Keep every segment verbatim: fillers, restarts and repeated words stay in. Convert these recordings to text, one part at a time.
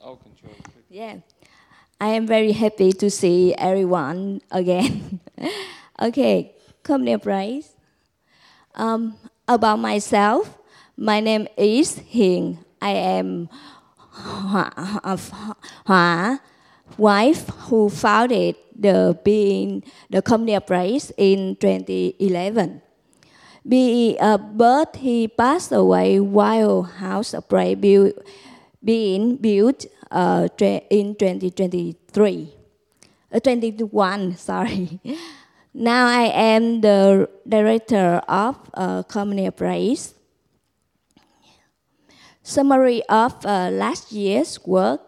I'll control. Yeah, I am very happy to see everyone again. Okay, come near, please. Um, about myself, my name is Hiền. I am Hoa, Hoa wife who founded the being the company Price in twenty eleven. Be, uh, but he passed away while House of Prayer build, being built uh, in twenty twenty-three, uh, twenty-one, sorry. Now I am the director of uh, Company Praise. Summary of uh, last year's work.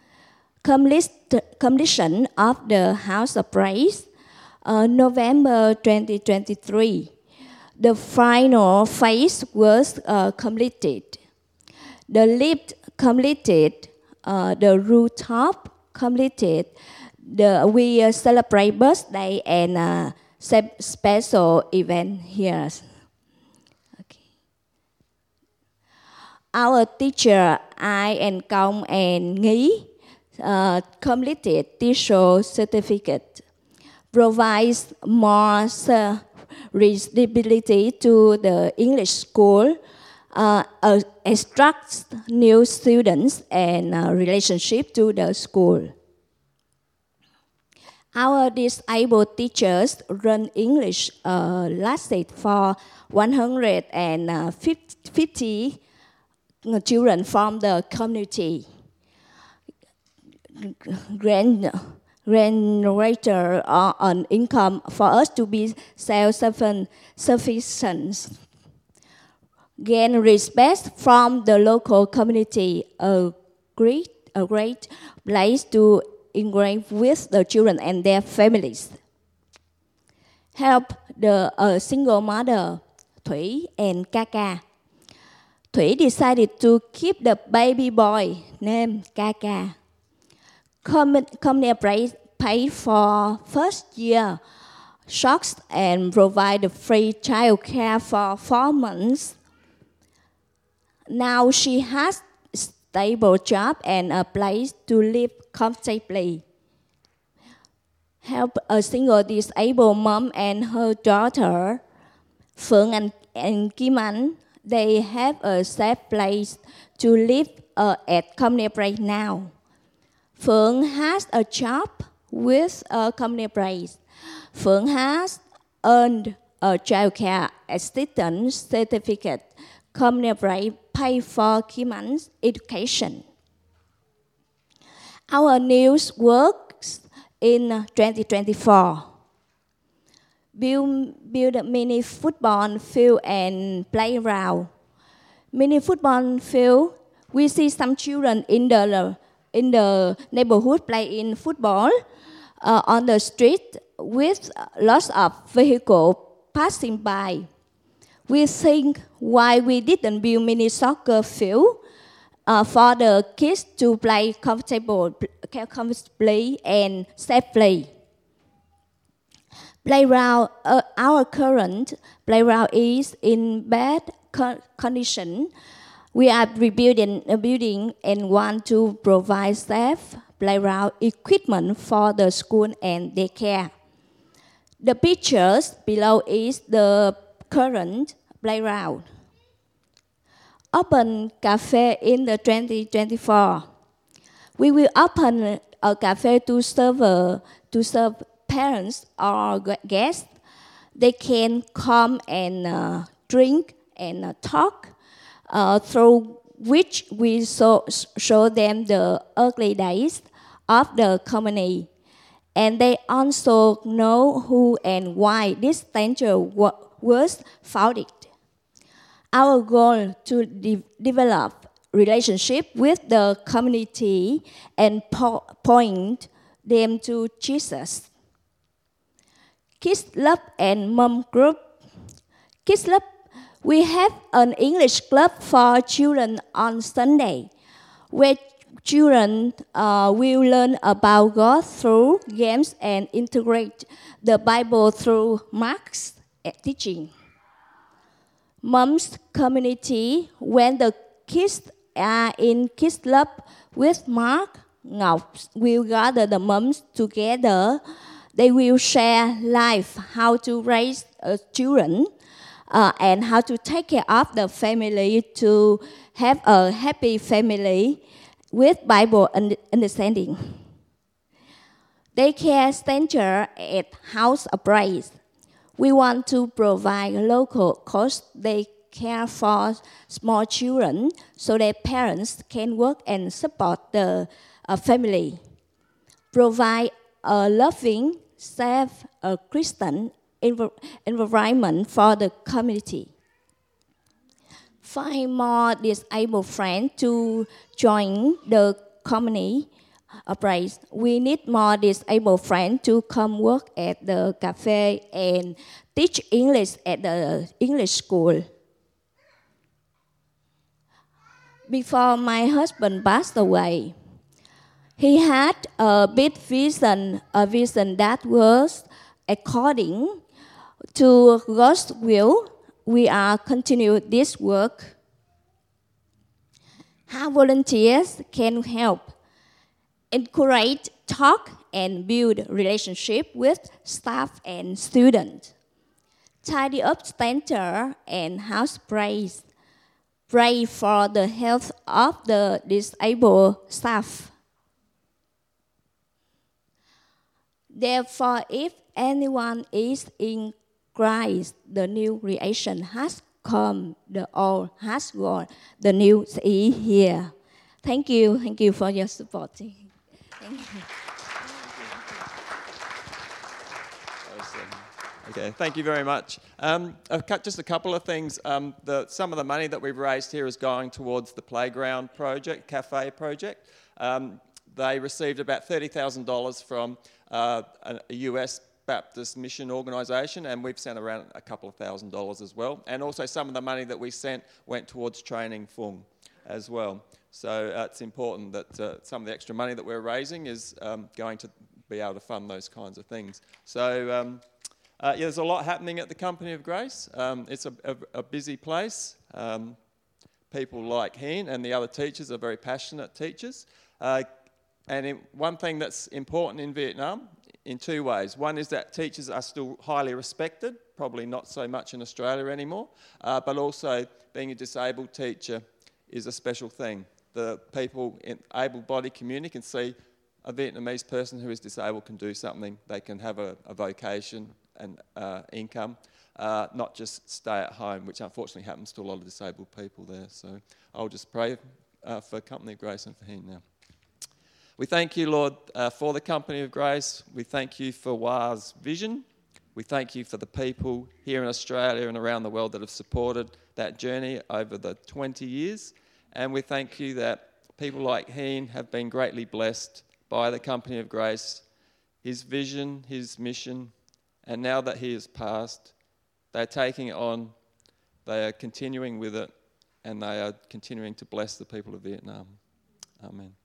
Completion of the House of Praise, uh, November twenty twenty-three. The final phase was uh, completed. The lift completed, uh, the rooftop completed. The, we uh, celebrate birthday and uh, special event here. Okay. Our teacher, I and Công and Nghĩ, uh, completed teacher certificate, provides more uh, readability to the English school, uh, uh, instructs new students and uh, relationship to the school. Our disabled teachers run English uh, lasted for one hundred fifty children from the community. Grand, generator on income for us to be self-sufficient. Gain respect from the local community, a great, a great place to engage with the children and their families. Help the uh, single mother, Thủy and Kaka. Thủy decided to keep the baby boy named Kaka. Company paid for first year shocks and provide free child care for four months. Now she has a stable job and a place to live comfortably. Help a single disabled mom and her daughter, Phượng and, and Kim Anh. They have a safe place to live uh, at Company right now. Phượng has a job with a company price. Phượng has earned a child care assistant certificate. Company price pay for Kim Anh's education. Our news works in twenty twenty-four. Build, build a mini football field and playground. Mini football field, we see some children in the in the neighborhood playing football uh, on the street with lots of vehicles passing by. We think why we didn't build mini soccer field uh, for the kids to play comfortable, comfortably and safely. Playground, uh, our current playground is in bad co condition. We are rebuilding a building and want to provide safe playground equipment for the school and daycare. The pictures below is the current playground. Open cafe in the twenty twenty-four. We will open a cafe to serve uh, to serve parents or guests. They can come and uh, drink and uh, talk. Uh, through which we so, show them the ugly days of the company. And they also know who and why this center was founded. Our goal to de develop relationship with the community and po point them to Jesus. Kids Love and Mom Group. Kids Love, we have an English club for children on Sunday, where children uh, will learn about God through games and integrate the Bible through Mark's teaching. Mom's community, when the kids are in Kids Club with Mark, Ngọc will gather the moms together. They will share life, how to raise uh, children, uh, and how to take care of the family to have a happy family with Bible understanding. Daycare center at House of Praise. We want to provide local cost daycare for small children so their parents can work and support the uh, family. Provide a loving, safe, uh, Christian env environment for the community. Find more disabled friends to join the company. Uh, price. We need more disabled friends to come work at the cafe and teach English at the English school. Before my husband passed away, he had a big vision, a vision that was according to God's will. We are continuing this work. How volunteers can help encourage, talk, and build relationship with staff and students. Tidy up center and house praise. Pray for the health of the disabled staff. Therefore, if anyone is in Christ, the new creation has come, the old has gone, the new is here. Thank you, thank you for your support. Thank you. Okay, thank you very much. Um, just a couple of things. Um, the, some of the money that we've raised here is going towards the playground project, cafe project. Um, they received about thirty thousand dollars from uh, a U S Baptist mission organisation, and we've sent around a couple of thousand dollars as well. And also some of the money that we sent went towards training Fung as well. So uh, it's important that uh, some of the extra money that we're raising is um, going to be able to fund those kinds of things. So um, uh, yeah, there's a lot happening at the Company of Grace. Um, it's a, a, a busy place. Um, people like Heen and the other teachers are very passionate teachers. Uh, and it, one thing that's important in Vietnam, in two ways. One is that teachers are still highly respected, probably not so much in Australia anymore, uh, but also being a disabled teacher is a special thing. The people in able-bodied community can see a Vietnamese person who is disabled can do something. They can have a, a vocation and uh, income, uh, not just stay at home, which unfortunately happens to a lot of disabled people there. So I'll just pray uh, for Company of Grace and for him now. We thank you, Lord, uh, for the Company of Grace. We thank you for Wa's vision. We thank you for the people here in Australia and around the world that have supported that journey over the twenty years. And we thank you that people like Heen have been greatly blessed by the Company of Grace, his vision, his mission, and now that he has passed, they're taking it on, they are continuing with it, and they are continuing to bless the people of Vietnam. Amen.